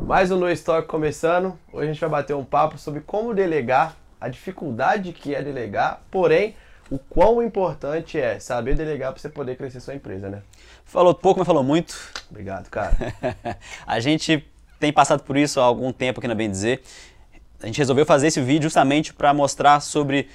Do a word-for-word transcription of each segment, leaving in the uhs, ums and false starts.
Mais um No Stock começando. Hoje a gente vai bater um papo sobre como delegar, a dificuldade que é delegar, porém, o quão importante é saber delegar para você poder crescer sua empresa, né? Falou pouco, mas falou muito. Obrigado, cara. A gente tem passado por isso há algum tempo aqui na Bem Dizer. A gente resolveu fazer esse vídeo justamente para mostrar sobre,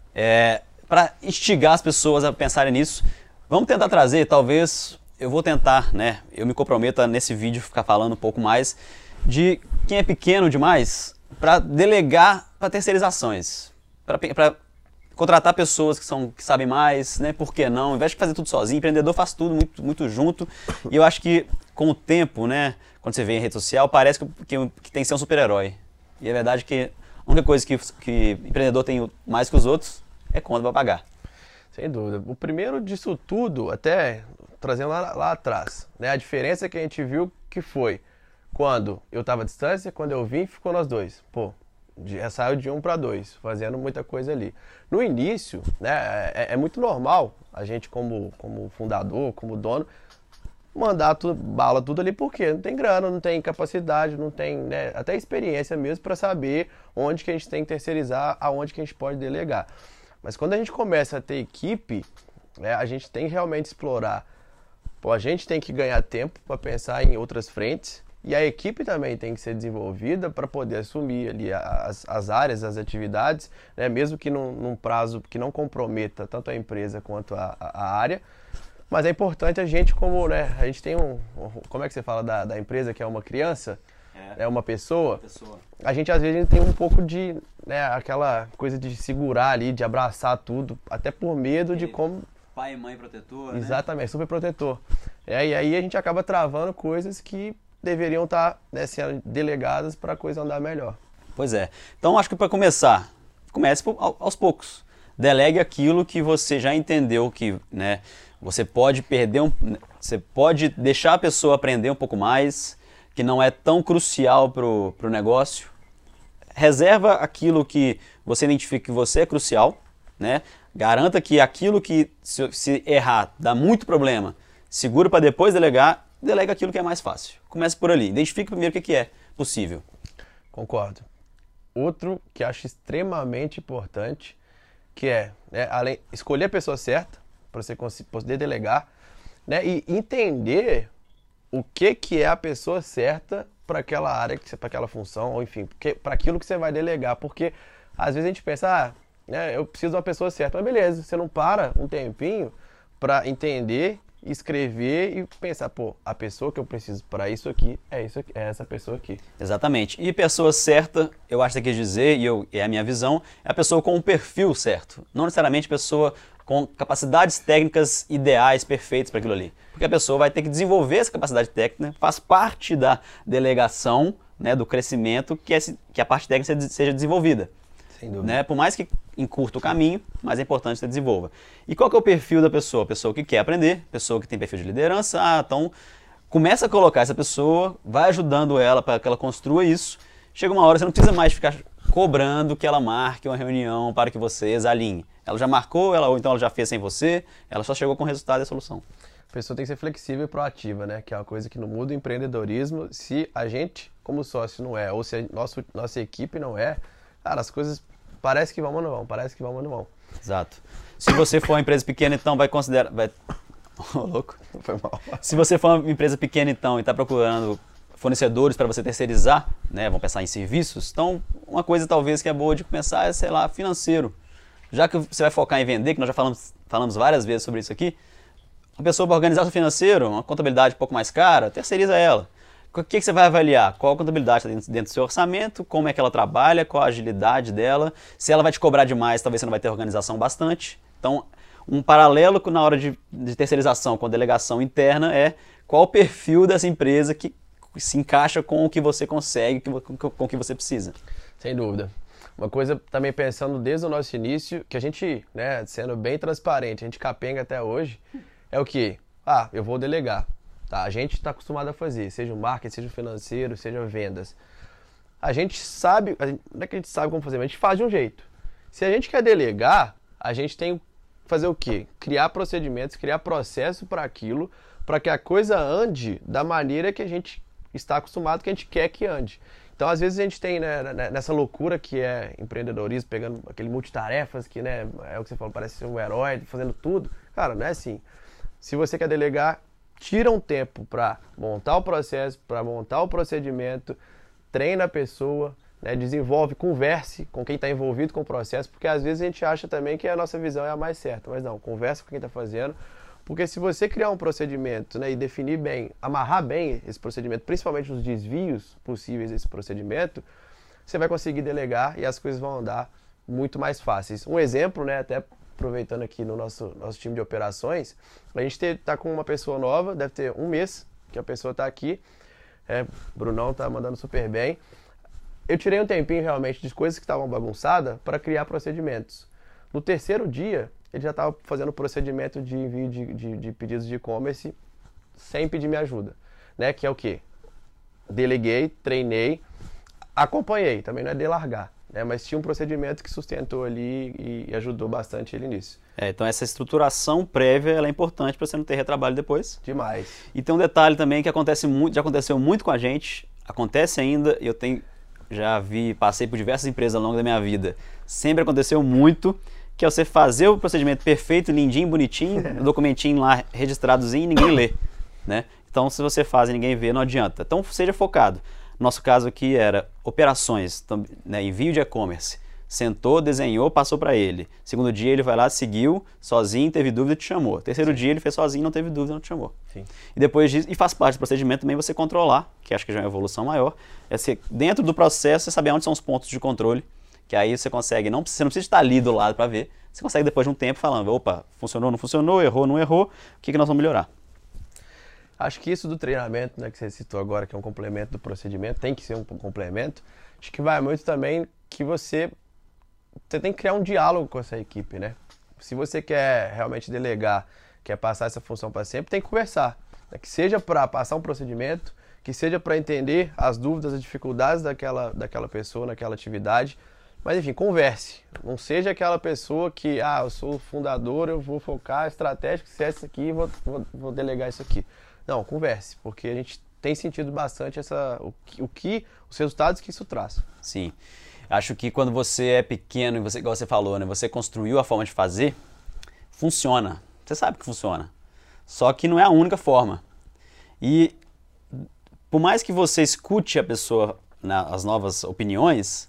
é, para instigar as pessoas a pensarem nisso. Vamos tentar trazer, talvez, eu vou tentar, né? Eu me comprometo a nesse vídeo ficar falando um pouco mais de quem é pequeno demais para delegar para terceirizações, para contratar pessoas que, são, que sabem mais, né? Por que não? Ao invés de fazer tudo sozinho, empreendedor faz tudo muito, muito junto. E eu acho que com o tempo, né? Quando você vê em rede social, parece que, que, que tem que ser um super-herói. E é verdade que a única coisa que, que empreendedor tem mais que os outros é conta para pagar. Sem dúvida. O primeiro disso tudo, até trazendo lá, lá atrás, né? A diferença que a gente viu que foi quando eu estava à distância, quando eu vim, ficou nós dois. Pô, já saiu de um para dois, fazendo muita coisa ali. No início, né, é, é muito normal a gente como, como fundador, como dono, mandar tudo, bala tudo ali, porque não tem grana, não tem capacidade, não tem, né, até experiência mesmo para saber onde que a gente tem que terceirizar, aonde que a gente pode delegar. Mas quando a gente começa a ter equipe, né, a gente tem que realmente explorar. Pô, a gente tem que ganhar tempo para pensar em outras frentes. E a equipe também tem que ser desenvolvida para poder assumir ali as, as áreas, as atividades, né? Mesmo que num, num prazo que não comprometa tanto a empresa quanto a, a área. Mas é importante a gente, como, né, a gente tem um, como é que você fala da, da empresa que é uma criança, é, é uma pessoa, uma pessoa, a gente às vezes a gente tem um pouco de, né, aquela coisa de segurar ali, de abraçar tudo, até por medo de como... Pai e mãe protetor, Exatamente, né? Super protetor. É, e aí a gente acaba travando coisas que deveriam estar, né, sendo delegadas para a coisa andar melhor. Pois é. Então, acho que para começar, comece aos poucos. Delegue aquilo que você já entendeu que, né, você pode perder, um, você pode deixar a pessoa aprender um pouco mais, que não é tão crucial para o negócio. Reserva aquilo que você identifica que você é crucial, né? Garanta que aquilo que, se, se errar, dá muito problema, segura para depois delegar. Delega aquilo que é mais fácil. Comece por ali. Identifique primeiro o que é possível. Concordo. Outro que acho extremamente importante, que é, né, além, escolher a pessoa certa para você poder delegar, né, e entender o que, que é a pessoa certa para aquela área, para aquela função, ou enfim, para aquilo que você vai delegar. Porque às vezes a gente pensa, ah, né, eu preciso de uma pessoa certa. Mas beleza, você não para um tempinho para entender, escrever e pensar, pô, a pessoa que eu preciso para isso aqui é, isso aqui, é essa pessoa aqui. Exatamente. E pessoa certa, eu acho que você quis dizer, e eu, é a minha visão, é a pessoa com um perfil certo. Não necessariamente pessoa com capacidades técnicas ideais, perfeitas para aquilo ali. Porque a pessoa vai ter que desenvolver essa capacidade técnica, faz parte da delegação, né, do crescimento, que, é, que a parte técnica seja desenvolvida. Sem dúvida. Né? Por mais que encurta o caminho, mas é importante que você desenvolva. E qual que é o perfil da pessoa? Pessoa que quer aprender, pessoa que tem perfil de liderança. Ah, então começa a colocar essa pessoa, vai ajudando ela para que ela construa isso. Chega uma hora, você não precisa mais ficar cobrando que ela marque uma reunião para que vocês alinhem. Ela já marcou, ela, ou então ela já fez sem você, ela só chegou com o resultado e a solução. A pessoa tem que ser flexível e proativa, né? Que é uma coisa que não muda o empreendedorismo. Se a gente, como sócio, não é, ou se a nossa, nossa equipe não é, cara, as coisas parece que vão, mas não vão. Parece que vão, mas não vão. Exato. Se você for uma empresa pequena, então vai considerar... Vai... Oh, louco. Foi mal. Se você for uma empresa pequena, então, e está procurando fornecedores para você terceirizar, né? Vamos pensar em serviços. Então, uma coisa talvez que é boa de começar é, sei lá, financeiro. Já que você vai focar em vender, que nós já falamos, falamos várias vezes sobre isso aqui, a pessoa para organizar seu financeiro, uma contabilidade um pouco mais cara, terceiriza ela. O que, que você vai avaliar? Qual a contabilidade está dentro, dentro do seu orçamento, como é que ela trabalha, qual a agilidade dela. Se ela vai te cobrar demais, talvez você não vai ter organização bastante. Então, um paralelo na hora de, de terceirização com a delegação interna é qual o perfil dessa empresa que se encaixa com o que você consegue, com, com o que você precisa. Sem dúvida. Uma coisa também pensando desde o nosso início, que a gente, né, sendo bem transparente, a gente capenga até hoje, é o que? Ah, eu vou delegar. Tá, a gente está acostumado a fazer, seja o marketing, seja o financeiro, seja vendas. A gente sabe, a gente, não é que a gente sabe como fazer, mas a gente faz de um jeito. Se a gente quer delegar, a gente tem que fazer o quê? Criar procedimentos, criar processo para aquilo, para que a coisa ande da maneira que a gente está acostumado, que a gente quer que ande. Então, às vezes, a gente tem, né, nessa loucura que é empreendedorismo, pegando aquele multitarefas, que, né, é o que você falou, parece ser um herói, fazendo tudo. Cara, não é assim. Se você quer delegar, tira um tempo para montar o processo, para montar o procedimento, treina a pessoa, né, desenvolve, converse com quem está envolvido com o processo, porque às vezes a gente acha também que a nossa visão é a mais certa, mas não, conversa com quem está fazendo, porque se você criar um procedimento, né, e definir bem, amarrar bem esse procedimento, principalmente os desvios possíveis desse procedimento, você vai conseguir delegar e as coisas vão andar muito mais fáceis. Um exemplo, né, até aproveitando aqui no nosso, nosso time de operações, a gente está com uma pessoa nova, deve ter um mês que a pessoa está aqui, é, Brunão está mandando super bem. Eu tirei um tempinho realmente de coisas que estavam bagunçadas para criar procedimentos. No terceiro dia, ele já estava fazendo o procedimento de envio de, de, de pedidos de e-commerce sem pedir minha ajuda, né? Que é o quê? Deleguei, treinei, acompanhei, também não é delargar, né? Mas tinha um procedimento que sustentou ali e, e ajudou bastante ele nisso. É, então essa estruturação prévia ela é importante para você não ter retrabalho depois. Demais. E tem um detalhe também que acontece muito, já aconteceu muito com a gente, acontece ainda, e eu tenho, já vi, passei por diversas empresas ao longo da minha vida, sempre aconteceu muito, que é você fazer o procedimento perfeito, lindinho, bonitinho, o documentinho lá registradozinho e ninguém lê, né? Então, se você faz e ninguém vê, não adianta. Então, seja focado. Nosso caso aqui era operações, né, envio de e-commerce. Sentou, desenhou, passou para ele. Segundo dia, ele vai lá, seguiu, sozinho, teve dúvida, te chamou. Terceiro Sim. dia, ele fez sozinho, não teve dúvida, não te chamou. Sim. E depois disso, e faz parte do procedimento também você controlar, que acho que já é uma evolução maior, é ser, dentro do processo, você saber onde são os pontos de controle, que aí você consegue, não, você não precisa estar ali do lado para ver, você consegue depois de um tempo falando, opa, funcionou, não funcionou, errou, não errou, o que, que nós vamos melhorar? Acho que isso do treinamento, né, que você citou agora, que é um complemento do procedimento, tem que ser um complemento, acho que vai muito também que você, você tem que criar um diálogo com essa equipe, né? Se você quer realmente delegar, quer passar essa função para sempre, tem que conversar, né? Que seja para passar um procedimento, que seja para entender as dúvidas, as dificuldades daquela, daquela pessoa naquela atividade. Mas enfim, converse. Não seja aquela pessoa que, ah, eu sou o fundador, eu vou focar estratégico, se é isso aqui, vou, vou, vou delegar isso aqui. Não, converse, porque a gente tem sentido bastante essa, o, que, o que, os resultados que isso traz. Sim. Acho que quando você é pequeno, e você, igual você falou, né, você construiu a forma de fazer, funciona. Você sabe que funciona. Só que não é a única forma. E por mais que você escute a pessoa, né, as novas opiniões,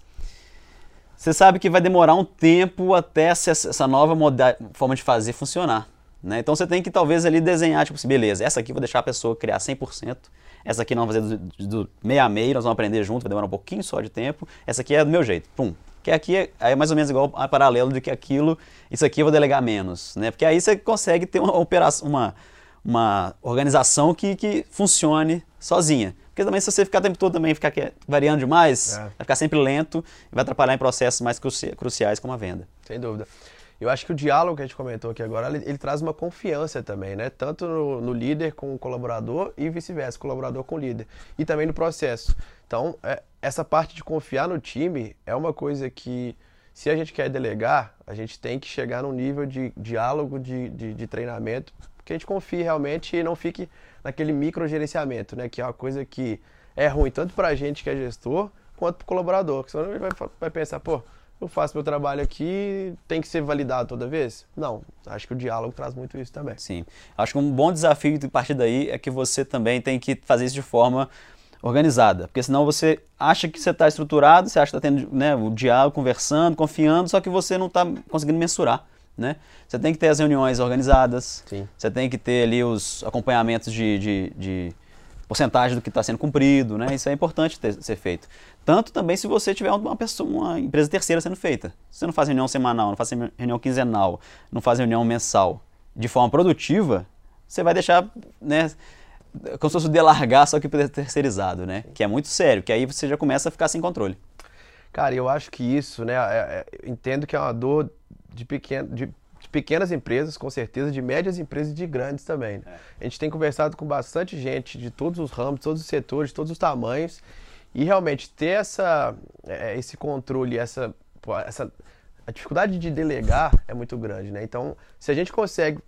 você sabe que vai demorar um tempo até essa nova moda- forma de fazer funcionar, né? Então você tem que talvez ali desenhar, tipo assim, beleza, essa aqui eu vou deixar a pessoa criar cem por cento, essa aqui nós vamos fazer do, do meio a meio, nós vamos aprender junto, vai demorar um pouquinho só de tempo, essa aqui é do meu jeito, pum. Que aqui é, é mais ou menos igual a paralelo de que aquilo, isso aqui eu vou delegar menos, né? Porque aí você consegue ter uma operação, uma, uma organização que, que funcione sozinha. Porque também se você ficar o tempo todo também ficar variando demais, é. vai ficar sempre lento e vai atrapalhar em processos mais cruci- cruciais como a venda. Sem dúvida. Eu acho que o diálogo que a gente comentou aqui agora, ele, ele traz uma confiança também, né? Tanto no, no líder com o colaborador e vice-versa, colaborador com o líder. E também no processo. Então, é, essa parte de confiar no time é uma coisa que, se a gente quer delegar, a gente tem que chegar num nível de diálogo, de, de, de treinamento, que a gente confie realmente e não fique naquele microgerenciamento, né? Que é uma coisa que é ruim tanto para a gente que é gestor, quanto para o colaborador. Porque senão ele vai, vai pensar, pô, eu faço meu trabalho aqui, tem que ser validado toda vez? Não, acho que o diálogo traz muito isso também. Sim, acho que um bom desafio a partir daí é que você também tem que fazer isso de forma organizada, porque senão você acha que você está estruturado, você acha que está tendo, né, o diálogo, conversando, confiando, só que você não está conseguindo mensurar. Né? Você tem que ter as reuniões organizadas, Sim. Você tem que ter ali os acompanhamentos de, de, de porcentagem do que está sendo cumprido, né? Isso é importante ter, ser feito. Tanto também se você tiver uma, pessoa, uma empresa terceira sendo feita. Se você não faz reunião semanal, não faz reunião quinzenal, não faz reunião mensal de forma produtiva, você vai deixar, né, como se fosse delargar, só que terceirizado, né? Que é muito sério, que aí você já começa a ficar sem controle. Cara, eu acho que isso, né, é, é, entendo que é uma dor de, pequeno, de, de pequenas empresas, com certeza, de médias empresas e de grandes também. Né? É. A gente tem conversado com bastante gente de todos os ramos, de todos os setores, de todos os tamanhos, e realmente ter essa, é, esse controle, essa, essa, a dificuldade de delegar é muito grande, né? Então, se a gente consegue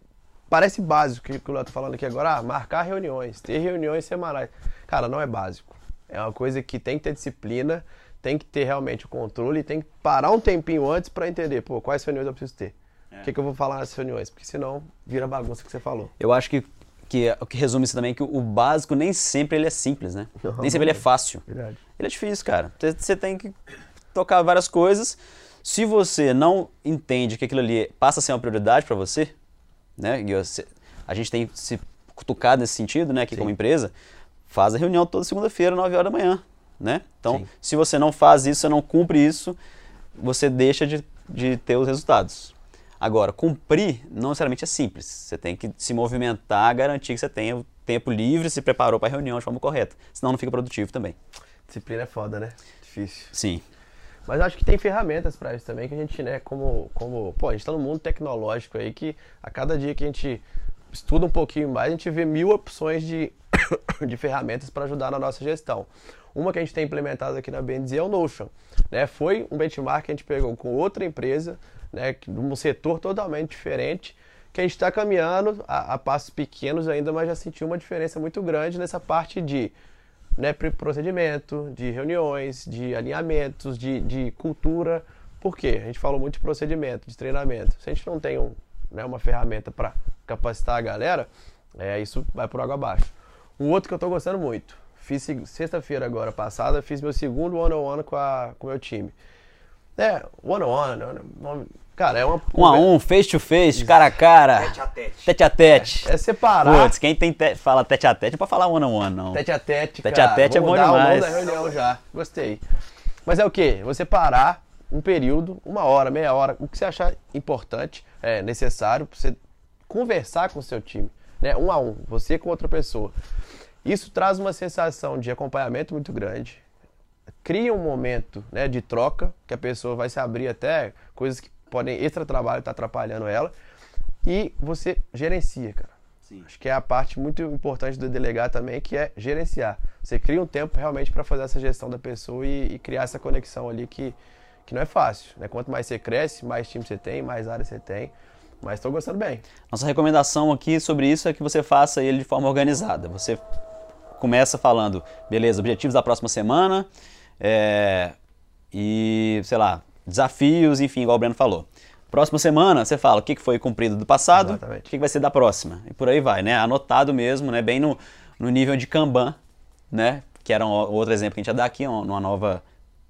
parece básico o que o Léo tá falando aqui agora, ah, marcar reuniões, ter reuniões semanais. Cara, não é básico. É uma coisa que tem que ter disciplina, tem que ter realmente o controle, tem que parar um tempinho antes para entender, pô, quais reuniões eu preciso ter. O é. que, que eu vou falar nessas reuniões? Porque senão vira bagunça que você falou. Eu acho que, que o que resume isso também é que o básico nem sempre ele é simples, né? Não, nem sempre ele é fácil. Verdade. Ele é difícil, cara. Você, você tem que tocar várias coisas. Se você não entende que aquilo ali passa a ser uma prioridade para você, né? E você, a gente tem se cutucado nesse sentido, né? Aqui Sim. como empresa, faz a reunião toda segunda-feira, nove horas da manhã, né? Então, Sim. se você não faz isso, você não cumpre isso, você deixa de, de ter os resultados. Agora, cumprir não necessariamente é simples. Você tem que se movimentar, garantir que você tenha o tempo livre, se preparou para a reunião de forma correta. Senão não fica produtivo também. Disciplina é foda, né? Difícil. Sim. Mas acho que tem ferramentas para isso também, que a gente, né, como, como... Pô, a gente tá num mundo tecnológico aí que a cada dia que a gente estuda um pouquinho mais, a gente vê mil opções de, de ferramentas para ajudar na nossa gestão. Uma que a gente tem implementado aqui na B N D Z é o Notion. Né? Foi um benchmark que a gente pegou com outra empresa, né, num setor totalmente diferente, que a gente está caminhando a, a passos pequenos ainda, mas já sentiu uma diferença muito grande nessa parte de, né, procedimento, de reuniões, de alinhamentos, de, de cultura. Por quê? A gente falou muito de procedimento, de treinamento. Se a gente não tem um, né, uma ferramenta para capacitar a galera, é, isso vai por água abaixo. Um outro que eu estou gostando muito, fiz sexta-feira agora passada, fiz meu segundo one-on-one com a, com o meu time. É, one-on-one, cara, é uma... Um a um, face to face, cara a cara. Tete a tete. Tete a tete. É, é separar. Putz, quem tem te... fala tete a tete não pode falar one on one, não. Tete a tete, Tete cara. a tete é bom demais. Vou demais. da reunião já, gostei. Mas é o quê? Você parar um período, uma hora, meia hora, o que você achar importante, é necessário, pra você conversar com o seu time, né? Um a um, você com outra pessoa. Isso traz uma sensação de acompanhamento muito grande, cria um momento, né, de troca, que a pessoa vai se abrir até coisas que podem, extra trabalho estar atrapalhando ela, e você gerencia, cara. Sim. Acho que é a parte muito importante do delegar também, que é gerenciar. Você cria um tempo realmente para fazer essa gestão da pessoa e, e criar essa conexão ali que, que não é fácil, né? Quanto mais você cresce, mais time você tem, mais área você tem, mas estou gostando bem. Nossa recomendação aqui sobre isso é que você faça ele de forma organizada. Você começa falando, beleza, objetivos da próxima semana, é, e, sei lá, desafios, enfim, igual o Breno falou. Próxima semana, você fala o que foi cumprido do passado, Exatamente. o que vai ser da próxima. E por aí vai, né? Anotado mesmo, né? Bem no, no nível de Kanban, né? Que era um outro exemplo que a gente ia dar aqui, uma nova,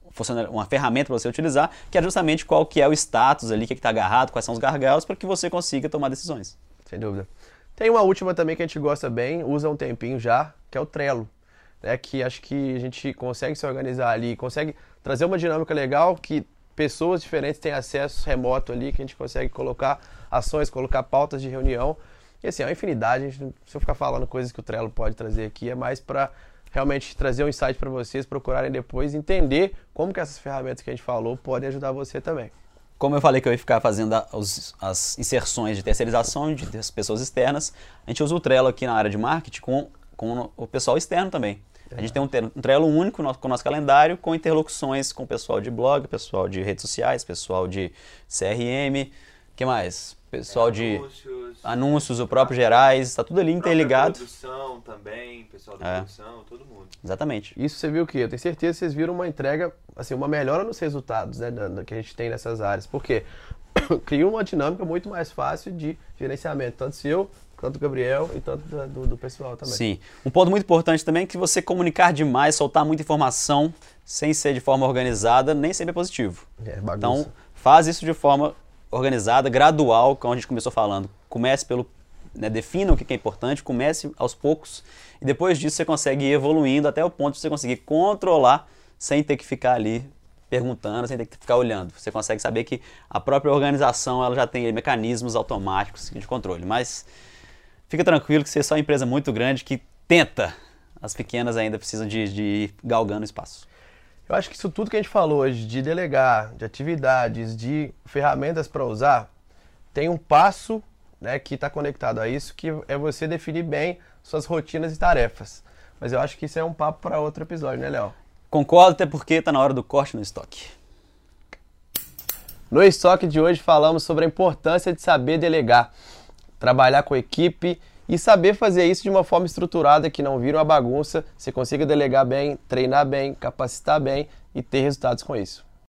uma ferramenta para você utilizar, que é justamente qual que é o status ali, o que está agarrado, quais são os gargalos, para que você consiga tomar decisões. Sem dúvida. Tem uma última também que a gente gosta bem, usa um tempinho já, que é o Trello. Né, que acho que a gente consegue se organizar ali, consegue trazer uma dinâmica legal, que pessoas diferentes têm acesso remoto ali, que a gente consegue colocar ações, colocar pautas de reunião. E assim, é uma infinidade, a gente, se eu ficar falando coisas que o Trello pode trazer aqui, é mais para realmente trazer um insight para vocês, procurarem depois entender como que essas ferramentas que a gente falou podem ajudar você também. Como eu falei que eu ia ficar fazendo as, as inserções de terceirização de pessoas externas, a gente usa o Trello aqui na área de marketing com, com o pessoal externo também. A gente tem um Trello único com o nosso calendário, com interlocuções com o pessoal de blog, pessoal de redes sociais, pessoal de C R M, o que mais? Pessoal é, de anúncios, anúncios, o próprio Gerais, está tudo ali interligado. Produção também, pessoal da é. produção, todo mundo. Exatamente. Isso você viu o quê? Eu tenho certeza que vocês viram uma entrega, assim, uma melhora nos resultados, né, da, da, que a gente tem nessas áreas. Por quê? Cria uma dinâmica muito mais fácil de gerenciamento, tanto seu, tanto do Gabriel e tanto do, do pessoal também. Sim. Um ponto muito importante também é que você comunicar demais, soltar muita informação sem ser de forma organizada, nem sempre é positivo. É, bagunça. Então, faz isso de forma organizada, gradual, como a gente começou falando. Comece pelo, né, defina o que é importante, comece aos poucos e depois disso você consegue ir evoluindo até o ponto de você conseguir controlar sem ter que ficar ali perguntando, sem ter que ficar olhando. Você consegue saber que a própria organização ela já tem mecanismos automáticos de controle, mas fica tranquilo que você é só uma empresa muito grande que tenta. As pequenas ainda precisam de, de ir galgando espaço. Eu acho que isso tudo que a gente falou hoje, de delegar, de atividades, de ferramentas para usar, tem um passo, né, que está conectado a isso, que é você definir bem suas rotinas e tarefas. Mas eu acho que isso é um papo para outro episódio, né, Léo? Concordo, até porque está na hora do corte no estoque. No estoque de hoje falamos sobre a importância de saber delegar. trabalhar com equipe e saber fazer isso de uma forma estruturada que não vira uma bagunça, você consiga delegar bem, treinar bem, capacitar bem e ter resultados com isso.